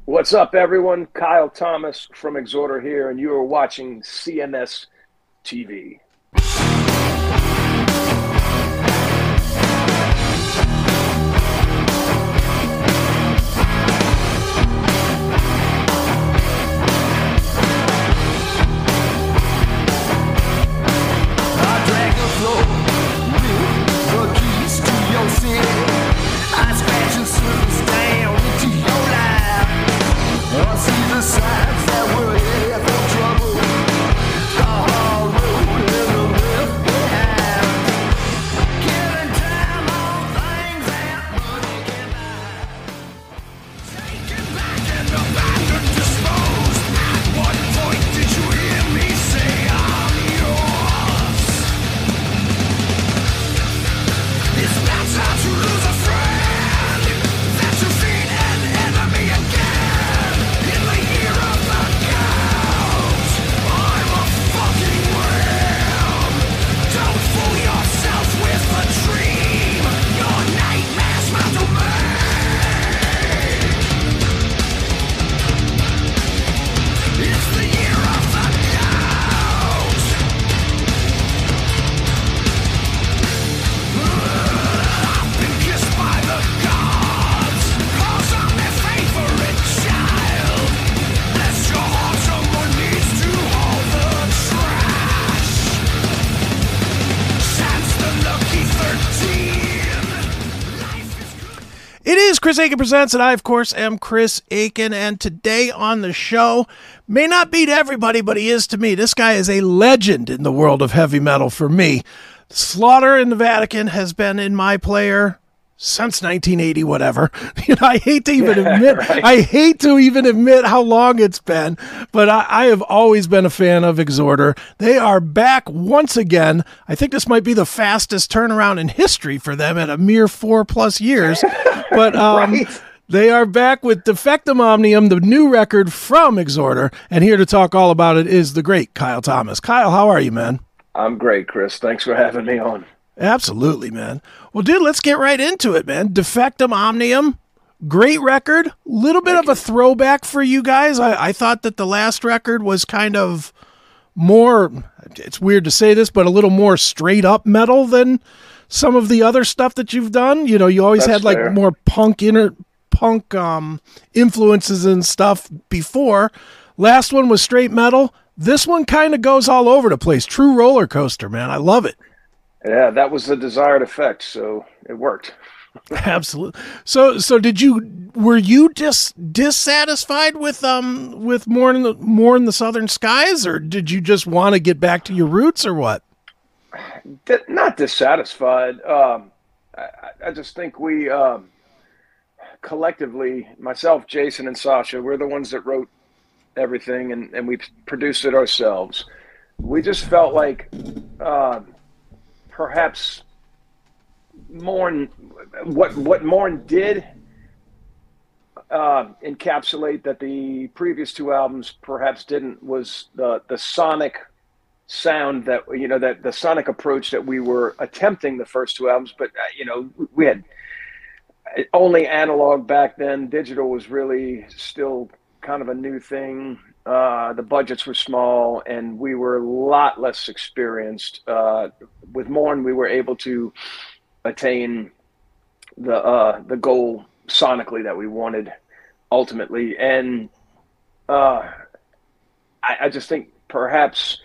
What's up, everyone? Kyle Thomas from Exhorter here, and you are watching CMS TV. Chris Aiken Presents, and I, of course, am Chris Aiken, and today on the show, may not be to everybody, but he is to me. This guy is a legend in the world of heavy metal for me. Slaughter in the Vatican has been in my player since 1980, whatever. I hate to even admit, right. I hate to even admit how long it's been, but I have always been a fan of Exhorter. They are back once again. I think this might be the fastest turnaround in history for them at a mere 4+ years. But right. They are back with Defectum Omnium, the new record from Exhorter, and here to talk all about it is the great Kyle Thomas. Kyle, how are you, man? I'm great, Chris. Thanks for having me on. Absolutely, man. Well, dude, let's get right into it, man. Defectum Omnium, great record. Little bit of a throwback for you guys. I thought that the last record was kind of more, it's weird to say this, but a little more straight up metal than some of the other stuff that you've done. You always had like fair. More punk influences and stuff before. Last one was straight metal. This one kind of goes all over the place. True roller coaster, man. I love it. Yeah, that was the desired effect, so it worked. Absolutely. So were you just dissatisfied with more in the Southern Skies, or did you just want to get back to your roots, or what? Not dissatisfied. I just think we collectively, myself, Jason, and Sasha, we're the ones that wrote everything, and we produced it ourselves. We just felt like perhaps what Mourn did encapsulate that the previous two albums perhaps didn't, was the sonic sound that that the sonic approach that we were attempting the first two albums. But we had only analog back then. Digital was really still kind of a new thing. The budgets were small, and we were a lot less experienced. With Mourn, we were able to attain the goal sonically that we wanted ultimately. And I just think perhaps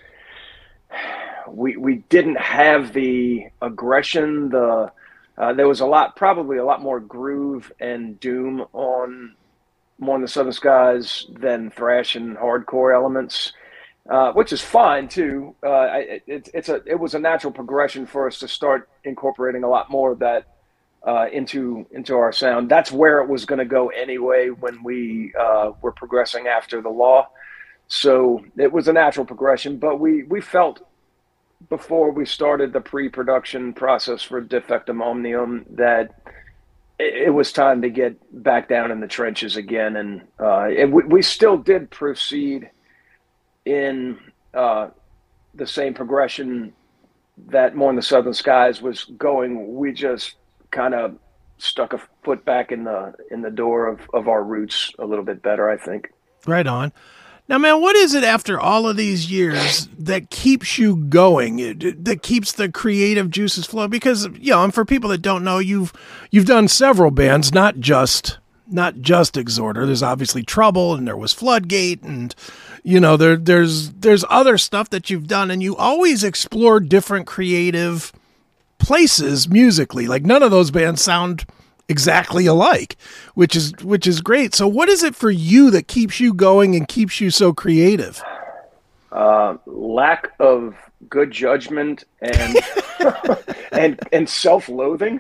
we didn't have the aggression. There was probably a lot more groove and doom on More in the Southern Skies than thrash and hardcore elements, which is fine too. It was a natural progression for us to start incorporating a lot more of that into our sound. That's where it was going to go anyway when we were progressing after the Law. So it was a natural progression, but we felt before we started the pre-production process for Defectum Omnium that it was time to get back down in the trenches again. And we still did proceed in the same progression that More in the Southern Skies was going. We just kind of stuck foot back in the door of our roots a little bit better, I think. Right on. Now, man, what is it after all of these years that keeps you going, that keeps the creative juices flowing? Because, and for people that don't know, you've done several bands, not just Exhorder. There's obviously Trouble, and there was Floodgate, and there's other stuff that you've done, and you always explore different creative places musically. Like, none of those bands sound exactly alike, which is great. So what is it for you that keeps you going and keeps you so creative? Lack of good judgment and and self-loathing.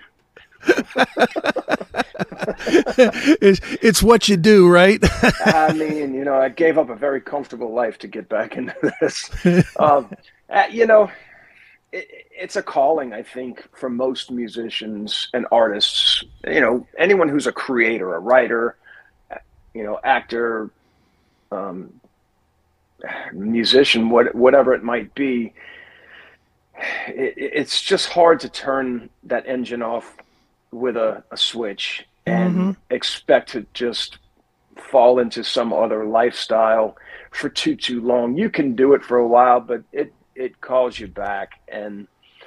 It's what you do, right? I mean, I gave up a very comfortable life to get back into this. It's a calling, I think, for most musicians and artists. Anyone who's a creator, a writer, actor, musician, whatever it might be. It's just hard to turn that engine off with a switch and expect to just fall into some other lifestyle for too long. You can do it for a while, but it calls you back, and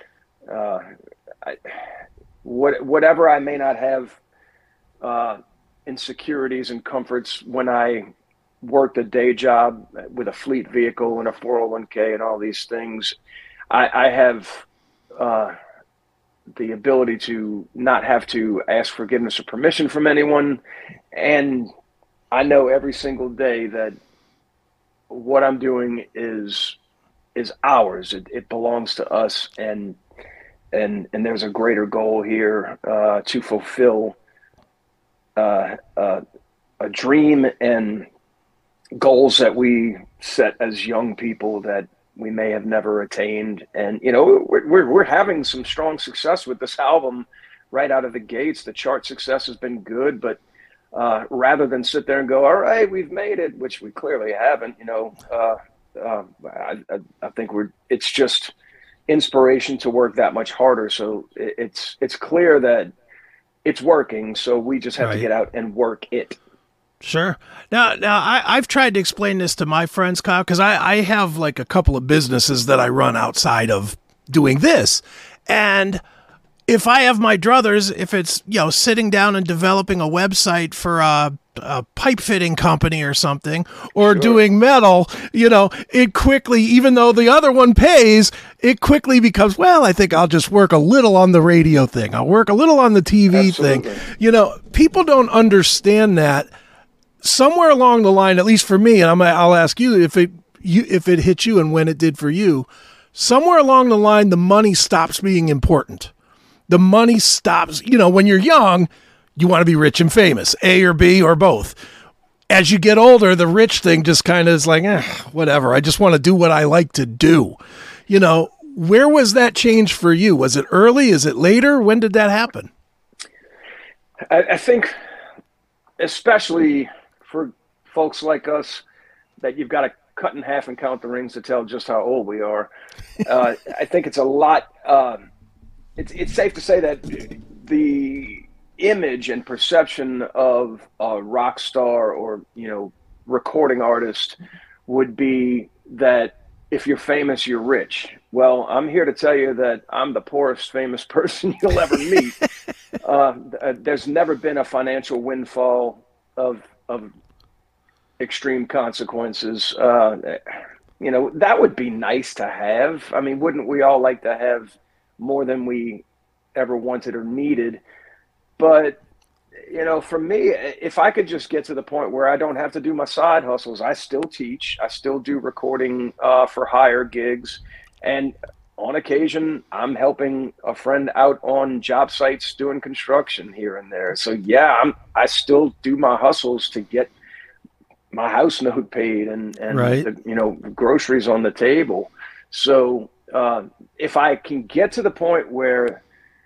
whatever I may not have insecurities and comforts when I worked a day job with a fleet vehicle and a 401k and all these things, I have the ability to not have to ask forgiveness or permission from anyone, and I know every single day that what I'm doing is ours. It belongs to us, and there's a greater goal here to fulfill a dream and goals that we set as young people that we may have never attained. And we're having some strong success with this album right out of the gates. The chart success has been good, but rather than sit there and go, all right, we've made it, which we clearly haven't, I think it's just inspiration to work that much harder. So it's clear that it's working. So we just have to get out and work it. Sure. Now I've tried to explain this to my friends, Kyle, because I have like a couple of businesses that I run outside of doing this. And if I have my druthers, if it's, sitting down and developing a website for a pipe fitting company or something, or doing metal, it quickly, even though the other one pays, it quickly becomes, well, I think I'll just work a little on the radio thing. I'll work a little on the TV thing. People don't understand that. Somewhere along the line, at least for me, and I'll ask you if it hit you and when it did for you, somewhere along the line, the money stops being important. The money stops, when you're young, you want to be rich and famous, A or B or both. As you get older, the rich thing just kind of is like, whatever. I just want to do what I like to do. Where was that change for you? Was it early? Is it later? When did that happen? I think, especially for folks like us, that you've got to cut in half and count the rings to tell just how old we are. I think it's a lot. It's safe to say that the image and perception of a rock star or recording artist would be that if you're famous, you're rich. Well, I'm here to tell you that I'm the poorest famous person you'll ever meet. There's never been a financial windfall of extreme consequences. That would be nice to have. I mean, wouldn't we all like to have more than we ever wanted or needed? But, for me, if I could just get to the point where I don't have to do my side hustles, I still teach, I still do recording for hire gigs. And on occasion, I'm helping a friend out on job sites doing construction here and there. So, yeah, I still do my hustles to get my house note paid and groceries on the table. So if I can get to the point where,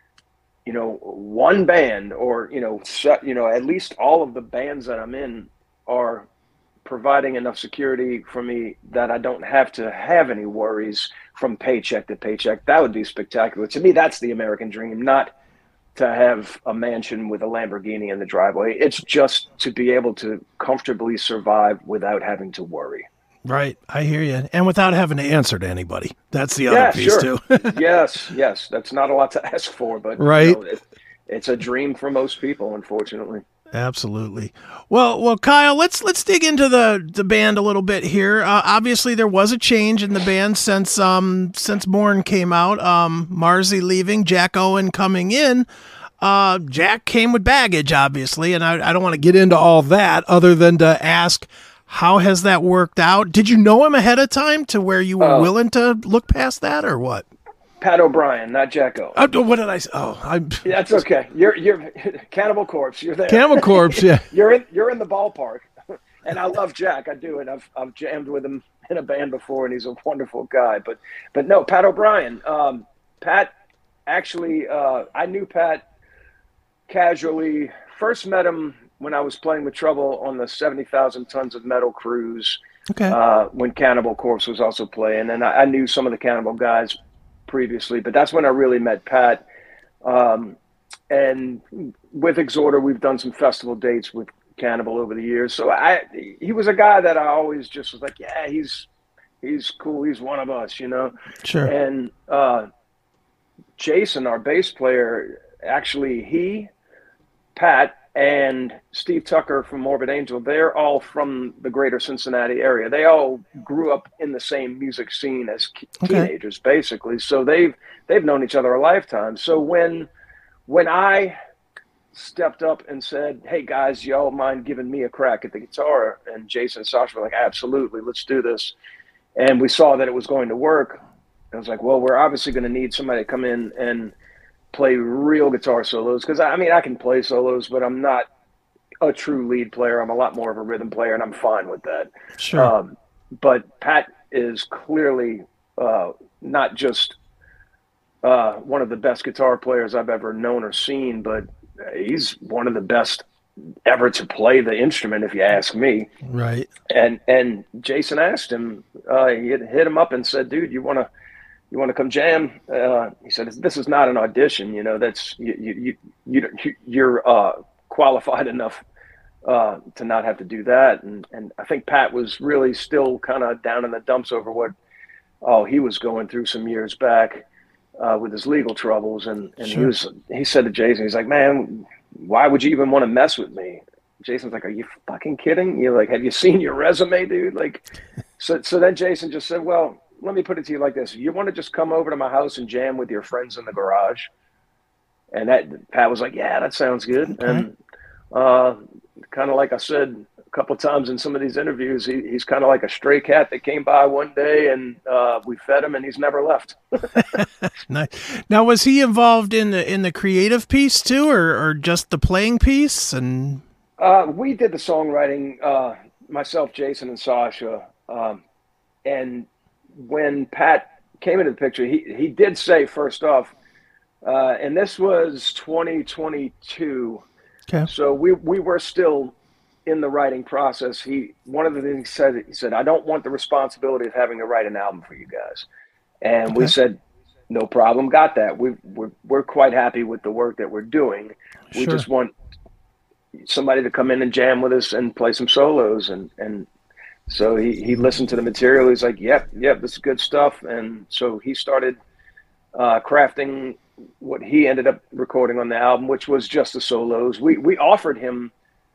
one band or, at least all of the bands that I'm in are providing enough security for me that I don't have to have any worries from paycheck to paycheck, that would be spectacular. To me, that's the American dream, not to have a mansion with a Lamborghini in the driveway. It's just to be able to comfortably survive without having to worry. Right. I hear you. And without having to answer to anybody. That's the other Yeah, piece sure. too. Yes. That's not a lot to ask for, but Right. it's a dream for most people, unfortunately. Absolutely. Well, Kyle, let's dig into the band a little bit here. Obviously, there was a change in the band since Born came out. Marzi leaving, Jack Owen coming in. Jack came with baggage, obviously, and I don't want to get into all that other than to ask, how has that worked out? Did you know him ahead of time to where you were willing to look past that, or what? Pat O'Brien, not Jack Owen. What did I say? That's okay. You're Cannibal Corpse. You're there. Cannibal Corpse, yeah. You're in the ballpark, and I love Jack. I do, and I've jammed with him in a band before, and he's a wonderful guy. But no, Pat O'Brien. Pat actually, I knew Pat casually. First met him when I was playing with Trouble on the 70,000 Tons of Metal cruise. Okay. When Cannibal Corpse was also playing, and I knew some of the Cannibal guys previously, but that's when I really met Pat. And with Exhorder, we've done some festival dates with Cannibal over the years. So he was a guy that I always just was like, yeah, he's cool. He's one of us, you know? Sure. And Jason, our bass player, actually, Pat, and Steve Tucker from Morbid Angel, they're all from the greater Cincinnati area. They all grew up in the same music scene as teenagers, basically. So they've known each other a lifetime. So when I stepped up and said, hey, guys, y'all mind giving me a crack at the guitar? And Jason and Sasha were like, absolutely, let's do this. And we saw that it was going to work. I was like, well, we're obviously going to need somebody to come in and play real guitar solos, because I mean, I can play solos, but I'm not a true lead player. I'm a lot more of a rhythm player, and I'm fine with that. Sure. But Pat is clearly not just one of the best guitar players I've ever known or seen, but he's one of the best ever to play the instrument, if you ask me. Right. And Jason asked him, he hit him up and said, dude, you want to come jam? He said, this is not an audition. You know, that's you're qualified enough to not have to do that. And I think Pat was really still kind of down in the dumps over what he was going through some years back with his legal troubles. And Sure. he said to Jason, he's like, man, why would you even want to mess with me? Jason's like, are you fucking kidding? You're like, have you seen your resume, dude? Like, so then Jason just said, well, let me put it to you like this. You want to just come over to my house and jam with your friends in the garage? And Pat was like, yeah, that sounds good. Okay. And kind of like I said a couple of times in some of these interviews, he's kind of like a stray cat that came by one day and we fed him and he's never left. Nice. Now, was he involved in the creative piece too, or just the playing piece? And we did the songwriting, myself, Jason, and Sasha. And when Pat came into the picture, he did say first off, and this was 2022. okay. So we were still in the writing process. One of the things he said, I don't want the responsibility of having to write an album for you guys. And we said, no problem, got that. We're quite happy with the work that we're doing. We Sure. just want somebody to come in and jam with us and play some solos. And so he listened to the material. He's like, yep, this is good stuff. And so he started crafting what he ended up recording on the album, which was just the solos. We offered him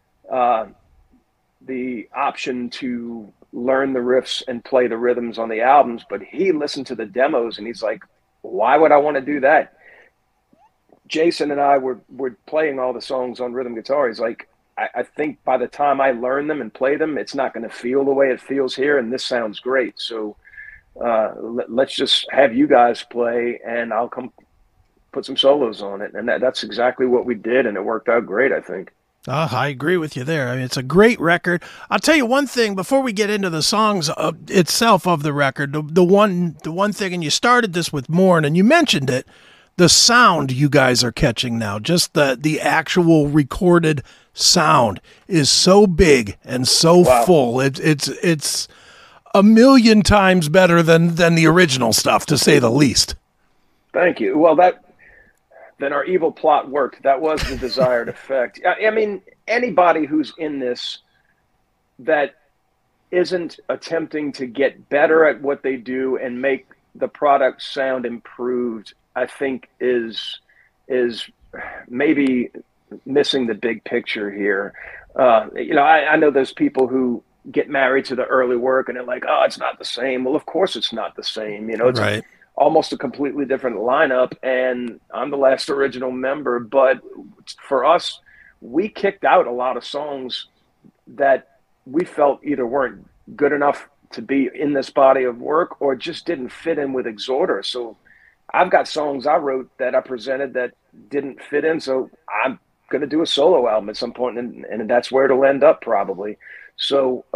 the option to learn the riffs and play the rhythms on the albums, but he listened to the demos and he's like, why would I want to do that? Jason and I were playing all the songs on rhythm guitar. He's like, I think by the time I learn them and play them, it's not going to feel the way it feels here, and this sounds great. So let's just have you guys play, and I'll come put some solos on it. And that's exactly what we did, and it worked out great, I think. I agree with you there. I mean, it's a great record. I'll tell you one thing before we get into the songs itself of the record. The one thing, and you started this with Mourn, and you mentioned it, the sound you guys are catching now, just the actual recorded sound is so big and so full. It's a million times better than the original stuff, to say the least. Thank you. Well, then our evil plot worked. That was the desired effect. I mean, anybody who's in this that isn't attempting to get better at what they do and make the product sound improved, I think is maybe missing the big picture here. I know there's people who get married to the early work and they're like, oh, it's not the same. Well, of course it's not the same. It's right. Almost a completely different lineup, and I'm the last original member. But for us, we kicked out a lot of songs that we felt either weren't good enough to be in this body of work or just didn't fit in with Exhorder. So I've got songs I wrote that I presented that didn't fit in. So I'm going to do a solo album at some point, and that's where it'll end up probably. So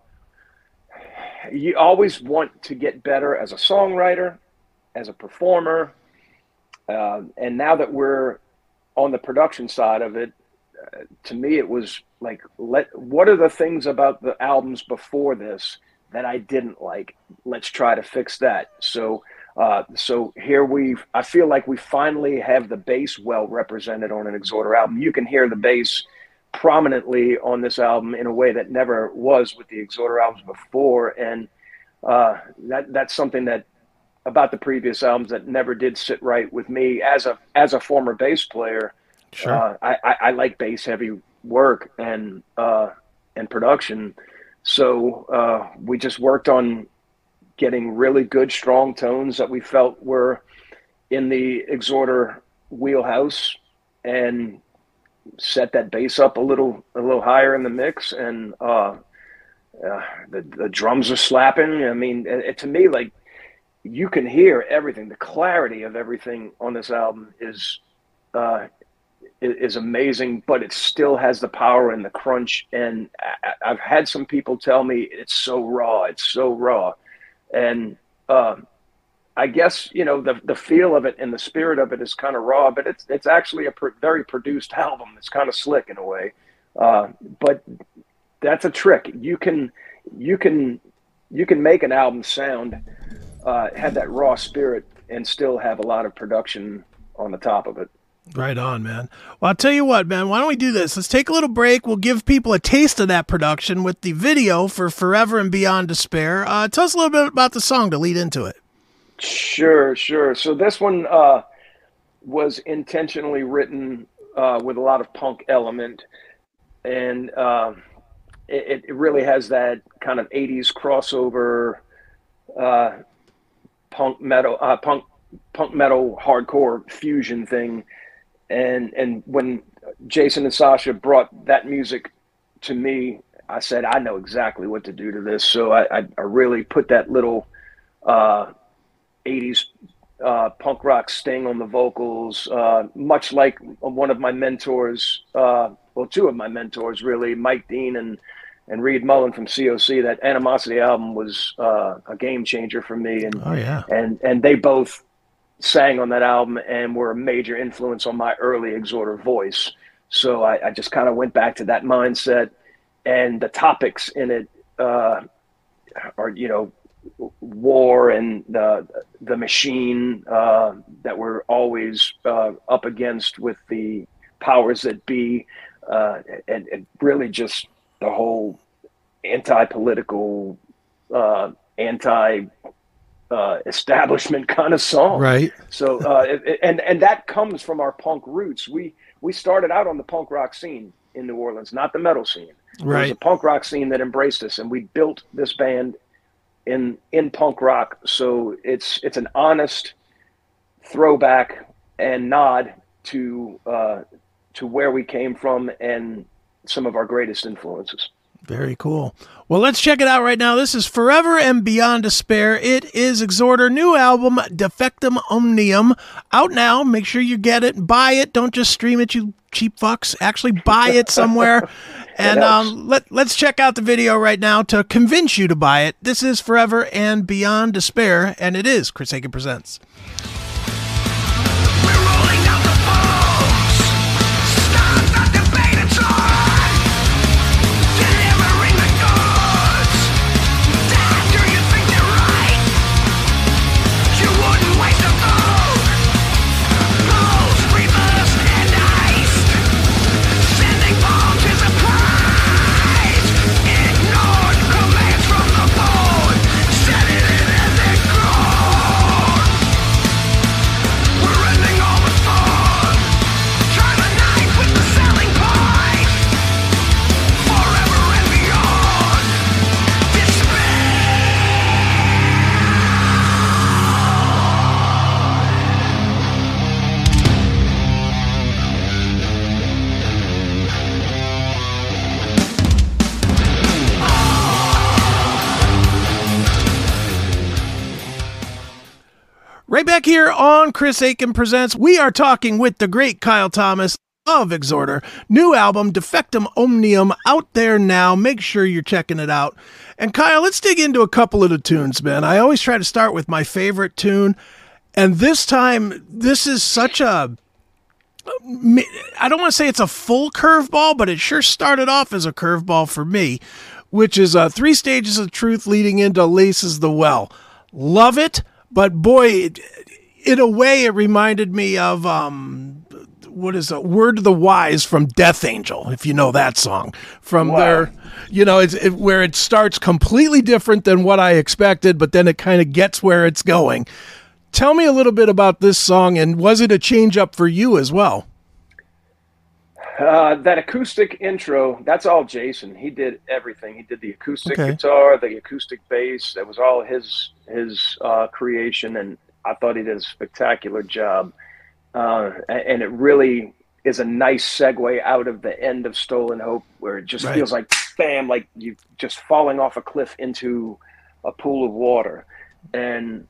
you always want to get better as a songwriter, as a performer. And now that we're on the production side of it, to me, it was like, what are the things about the albums before this that I didn't like? Let's try to fix that. So here I feel like we finally have the bass well represented on an Exhorder album. You can hear the bass prominently on this album in a way that never was with the Exhorder albums before. And that's something that about the previous albums that never did sit right with me as a former bass player. Sure. I like bass heavy work and production. So we just worked on getting really good, strong tones that we felt were in the Exhorder wheelhouse, and set that bass up a little higher in the mix. And the drums are slapping. I mean, to me, like, you can hear everything. The clarity of everything on this album is amazing, but it still has the power and the crunch. And I've had some people tell me it's so raw. And I guess, the feel of it and the spirit of it is kind of raw, but it's actually a very produced album. It's kind of slick in a way. But that's a trick. You can make an album sound, have that raw spirit, and still have a lot of production on the top of it. Right on, man. Well, I'll tell you what, man, why don't we do this? Let's take a little break. We'll give people a taste of that production with the video for Forever and Beyond Despair. Tell us a little bit about the song to lead into it. Sure. So this one was intentionally written with a lot of punk element, and it really has that kind of 80s crossover punk metal hardcore fusion thing. And when Jason and Sasha brought that music to me, I said, I know exactly what to do to this. So I really put that little 80s punk rock sting on the vocals, much like one of my mentors, two of my mentors really, Mike Dean and Reed Mullen from COC. That Animosity album was a game changer for me. And, oh, yeah. And they both sang on that album and were a major influence on my early Exhorder voice. So I just kind of went back to that mindset, and the topics in it are, war and the machine that we're always up against with the powers that be, and really just the whole anti-political, establishment kind of song. Right. So, and that comes from our punk roots. We started out on the punk rock scene in New Orleans, not the metal scene. Right. It was a punk rock scene that embraced us, and we built this band in punk rock. So it's an honest throwback and nod to where we came from and some of our greatest influences. Very cool. Well, let's check it out right now. This is Forever and Beyond Despair. It is Exhorder new album, Defectum Omnium, out now. Make sure you get it. Buy it. Don't just stream it, you cheap fucks. Actually buy it somewhere. And let's check out the video right now to convince you to buy it. This is Forever and Beyond Despair, and it is Chris Akin Presents. Waste of gold, gold, Right back here on Chris Akin Presents, we are talking with the great Kyle Thomas of Exhorder. New album, Defectum Omnium, out there now. Make sure you're checking it out. And Kyle, let's dig into a couple of the tunes, man. I always try to start with my favorite tune. And this time, this is such a... I don't want to say it's a full curveball, but it sure started off as a curveball for me, which is 3 Stages of Truth leading into Laces the Well. Love it. But boy, in a way, it reminded me of, what is it? Word to the Wise from Death Angel, if you know that song. From their, where it starts completely different than what I expected, but then it kind of gets where it's going. Tell me a little bit about this song, and was it a change up for you as well? That acoustic intro, that's all Jason. He did everything. He did the acoustic guitar, the acoustic bass. That was all his creation, and I thought he did a spectacular job. And it really is a nice segue out of the end of Stolen Hope, where it just feels like, bam, like you're just falling off a cliff into a pool of water. And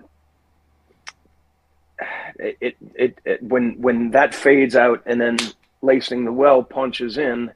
when that fades out and then Lacing the Well punches in,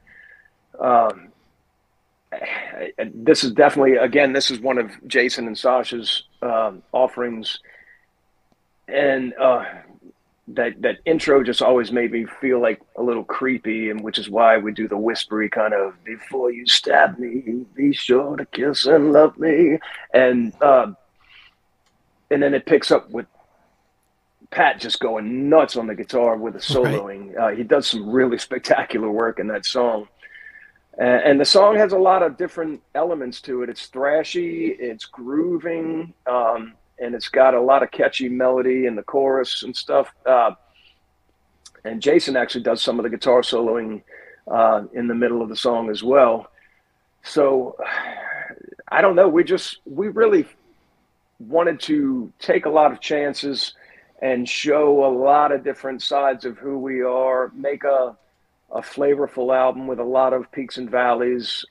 this is definitely, again, this is one of Jason and Sasha's offerings, and that intro just always made me feel like a little creepy, and which is why we do the whispery kind of, before you stab me, be sure to kiss and love me, and then it picks up with Pat just going nuts on the guitar with the soloing. Right. He does some really spectacular work in that song. And the song has a lot of different elements to it. It's thrashy, it's grooving, and it's got a lot of catchy melody in the chorus and stuff. And Jason actually does some of the guitar soloing in the middle of the song as well. So I don't know. We really wanted to take a lot of chances and show a lot of different sides of who we are, make a flavorful album with a lot of peaks and valleys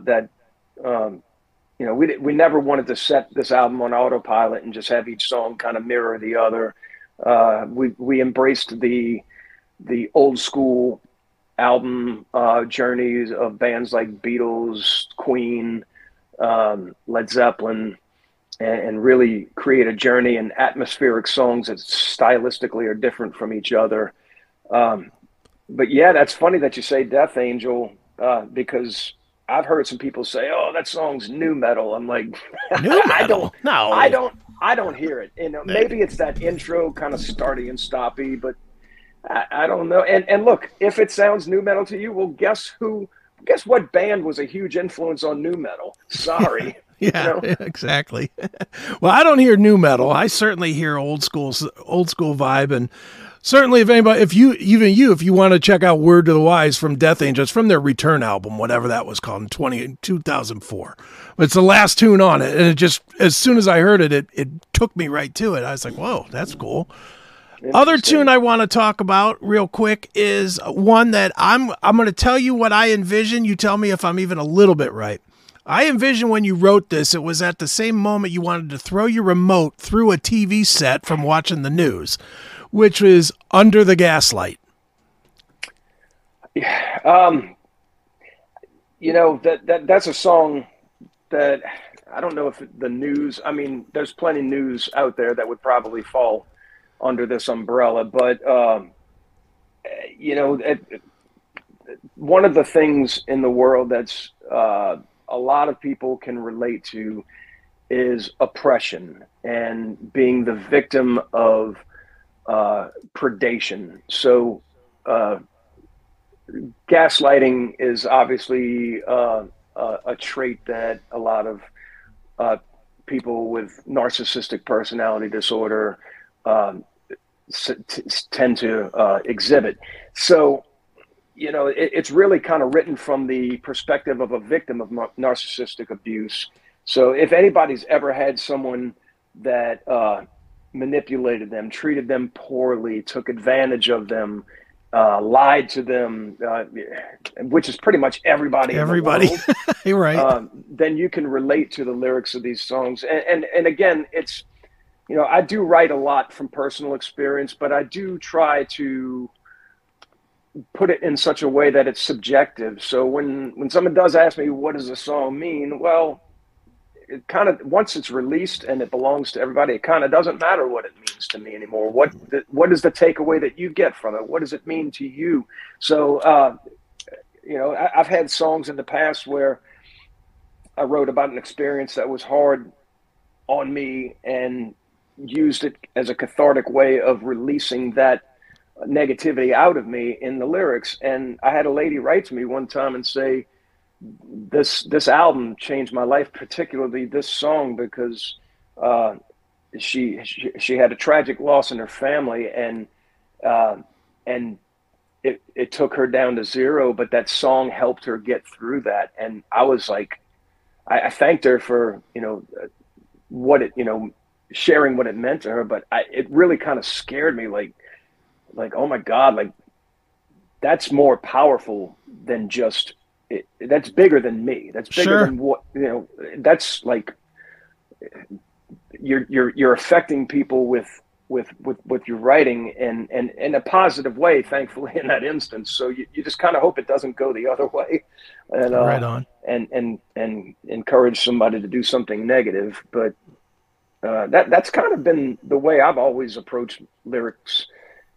we never wanted to set this album on autopilot and just have each song kind of mirror the other. We embraced the old school album journeys of bands like Beatles, Queen, Led Zeppelin, and really create a journey and atmospheric songs that stylistically are different from each other. But yeah, that's funny that you say Death Angel, because I've heard some people say, "Oh, that song's new metal." I'm like, new metal? I don't hear it. Maybe it's that intro kind of starty and stoppy, but I don't know. And look, if it sounds new metal to you, well, guess what band was a huge influence on new metal? Sorry. Yeah, exactly. Well, I don't hear new metal. I certainly hear old school vibe, and certainly if you want to check out Word to the Wise from Death Angel, it's from their Return album, whatever that was called, in 2004. It's the last tune on it, and it just, as soon as I heard it, it took me right to it. I was like, whoa, that's cool. Other tune I want to talk about real quick is one that I'm going to tell you what I envision. You tell me if I'm even a little bit right. I envision when you wrote this, it was at the same moment you wanted to throw your remote through a TV set from watching the news, which was Under the Gaslight. Yeah, that's a song that I don't know if the news, I mean, there's plenty of news out there that would probably fall under this umbrella, but, one of the things in the world that's, a lot of people can relate to is oppression and being the victim of predation. So gaslighting is obviously a trait that a lot of people with narcissistic personality disorder tend to exhibit. So it's really kind of written from the perspective of a victim of narcissistic abuse. So if anybody's ever had someone that manipulated them, treated them poorly, took advantage of them, lied to them, which is pretty much everybody in the world, You're right. then you can relate to the lyrics of these songs. And again, it's I do write a lot from personal experience, but I do try to put it in such a way that it's subjective. So when someone does ask me, what does a song mean? Well, it kind of, once it's released and it belongs to everybody, it kind of doesn't matter what it means to me anymore. What is the takeaway that you get from it? What does it mean to you? So, I've had songs in the past where I wrote about an experience that was hard on me and used it as a cathartic way of releasing that negativity out of me in the lyrics. And I had a lady write to me one time and say, this album changed my life, particularly this song, because she had a tragic loss in her family, and it took her down to zero, but that song helped her get through that. And I was like, I thanked her for, what it, sharing what it meant to her, but it really kind of scared me, like, oh my God, like that's more powerful than just it. That's bigger than me. That's bigger than what, that's like, you're affecting people with your writing and in a positive way, thankfully, in that instance. So you just kind of hope it doesn't go the other way, and right on, and encourage somebody to do something negative. But that's kind of been the way I've always approached lyrics.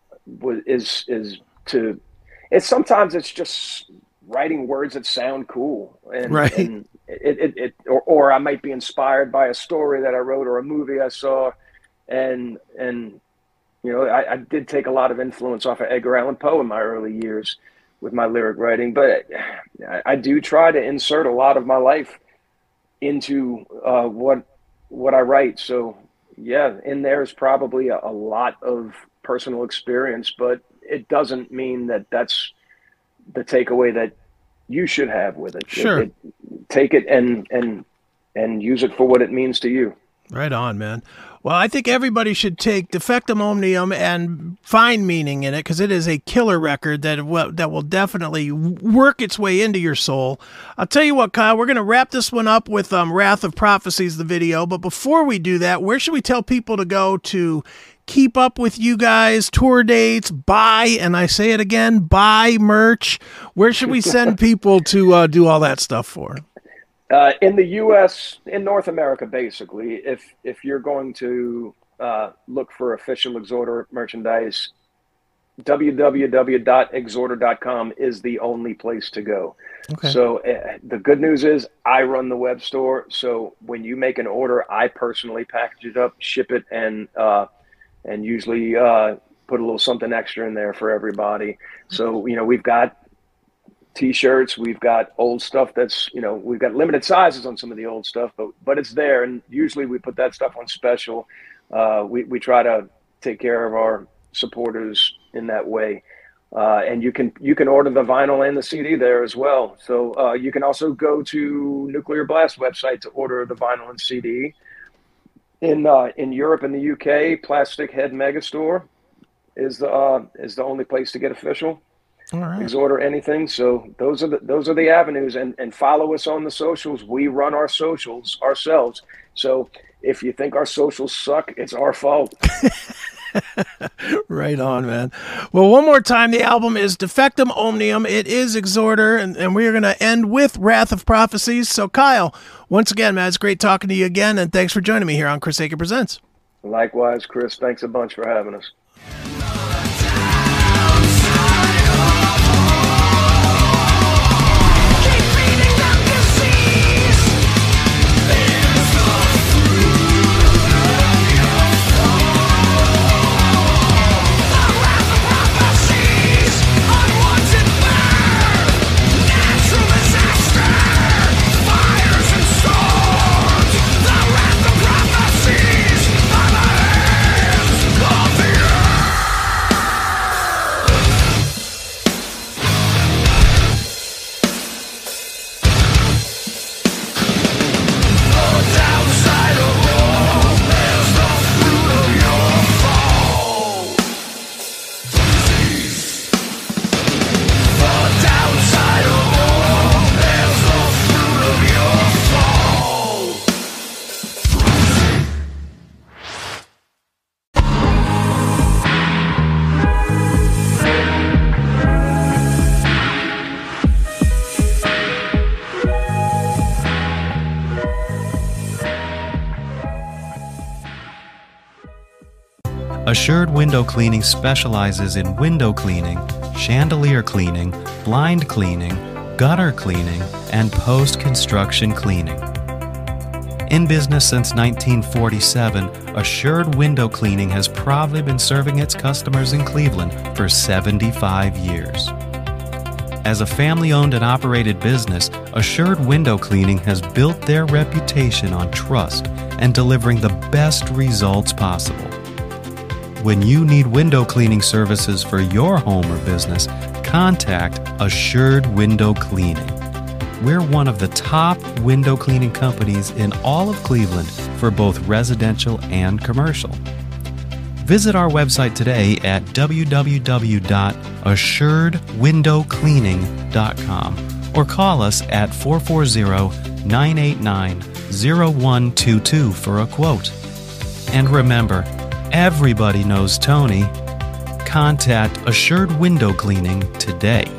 Sometimes it's just writing words that sound cool, and right. And or I might be inspired by a story that I wrote or a movie I saw. And I did take a lot of influence off of Edgar Allan Poe in my early years with my lyric writing, but I do try to insert a lot of my life into what I write. So yeah, in there is probably a lot of personal experience, but it doesn't mean that that's the takeaway that you should have with it. Sure. Take it and use it for what it means to you. Right on, man. Well, I think everybody should take Defectum Omnium and find meaning in it, because it is a killer record that will definitely work its way into your soul. I'll tell you what, Kyle, we're going to wrap this one up with Wrath of Prophecies, the video. But before we do that, where should we tell people to go to keep up with you guys, tour dates, buy, and I say it again, buy merch? Where should we send people to do all that stuff for? In the U.S., in North America, basically, if you're going to look for official Exhorder merchandise, www.exhorder.com is the only place to go. Okay. So the good news is I run the web store. So when you make an order, I personally package it up, ship it, and usually put a little something extra in there for everybody. So, we've got T-shirts, we've got old stuff that's, we've got limited sizes on some of the old stuff, but it's there. And usually we put that stuff on special. We try to take care of our supporters in that way. And you can order the vinyl and the CD there as well. So you can also go to Nuclear Blast website to order the vinyl and CD. In Europe and the UK, Plastic Head Megastore is the only place to get official. All right. Exhorder anything. So those are the avenues, and follow us on the socials. We run our socials ourselves. So if you think our socials suck, it's our fault. Right on, man. Well, one more time, the album is Defectum Omnium. It is Exhorder, and we're going to end with Wrath of Prophecies. So Kyle, once again, man, it's great talking to you again, and thanks for joining me here on Chris Akin Presents. Likewise, Chris. Thanks a bunch for having us. The Assured Window Cleaning specializes in window cleaning, chandelier cleaning, blind cleaning, gutter cleaning, and post-construction cleaning. In business since 1947, Assured Window Cleaning has proudly been serving its customers in Cleveland for 75 years. As a family-owned and operated business, Assured Window Cleaning has built their reputation on trust and delivering the best results possible. When you need window cleaning services for your home or business, contact Assured Window Cleaning. We're one of the top window cleaning companies in all of Cleveland for both residential and commercial. Visit our website today at www.assuredwindowcleaning.com or call us at 440-989-0122 for a quote. And remember, everybody knows Tony. Contact Assured Window Cleaning today.